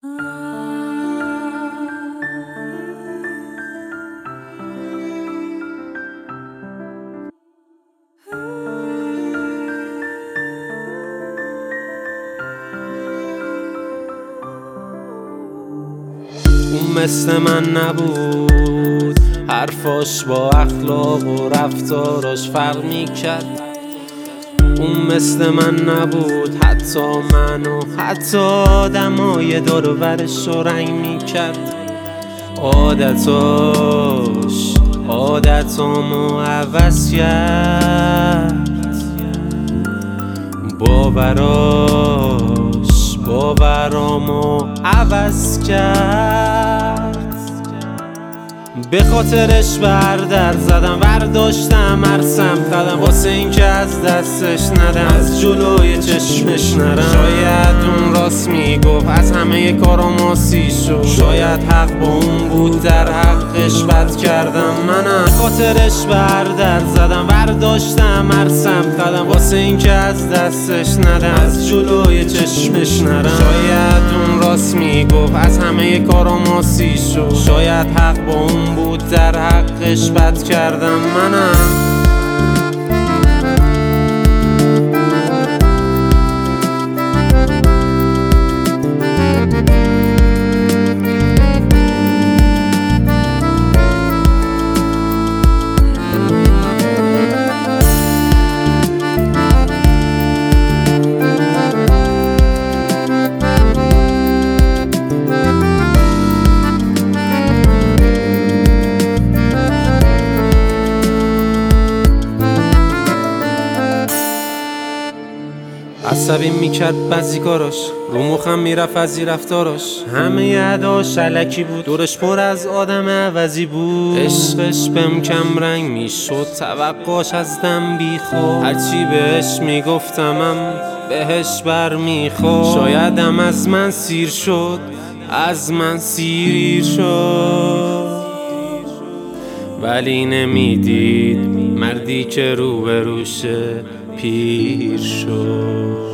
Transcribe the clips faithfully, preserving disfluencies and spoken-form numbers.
اون مثل من نبود، حرفاش با اخلاق و رفتاراش فرق میکرد. اون مثل من نبود، حتی منو حتی آدمای دور و برش رو رنگ میکرد. عادتاش عادتامو عوض کرد، باوراش باورامو عوض کرد. به خاطرش بردر زدم، برداشتم هر سمت قدم، واسه این که از دستش ندم، از جلوی چشمش نرم. شاید اون راست میگفت، از همه کارام آسی شد. شاید حق با اون بود، در حقش بد کردم منم. به خاطرش بردر زدم، برداشتم هر سمت قدم، واسه این که از دستش ندم، از جلوی چشمش نرم. شاید اون راست میگفت، از همه کارام آسی شد. شاید حق با اون بود، در حقش بد کردم منم. عصبی میکرد بعضی کاراش، رو مخم میرفت از این رفتاراش. همه اداش علکی بود، دورش پر از آدم عوضی بود. عشقش بهم کم رنگ میشد، توقعش از دم بیخود. هرچی بهش میگفتمم بهش بر میخورد. شایدم از من سیر شد، از من سیر شد، ولی نمیدید مردی که رو به روشه پیر شد.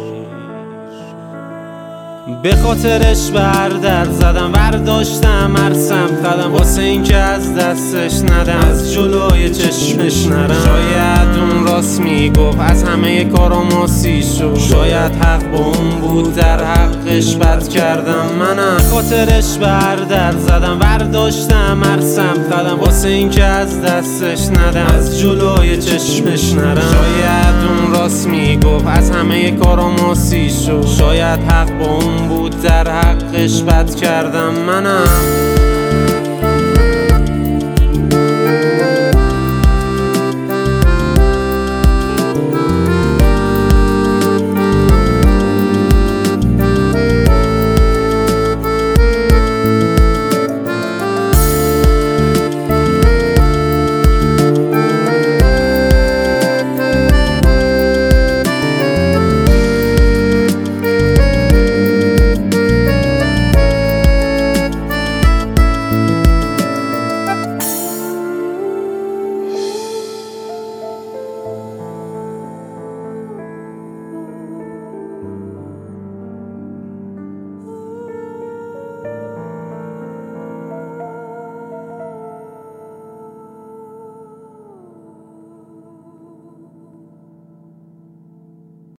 به خاطرش بردر زدم، برداشتم هر سمت قدم، واسه این که از دستش ندم، از جلوی چشمش نرم. شاید اون راست میگفت، از همه کارام آسی شد. شاید حق با اون بود، در حقش بد کردم منم. به خاطرش بردر زدم، برداشتم هر سمت قدم، واسه این که از دستش ندم، از جلوی چشمش نرم. شاید اون راست میگفت، از همه کارام آسی شد. شاید حق با اون بود، در حقش بد کردم منم.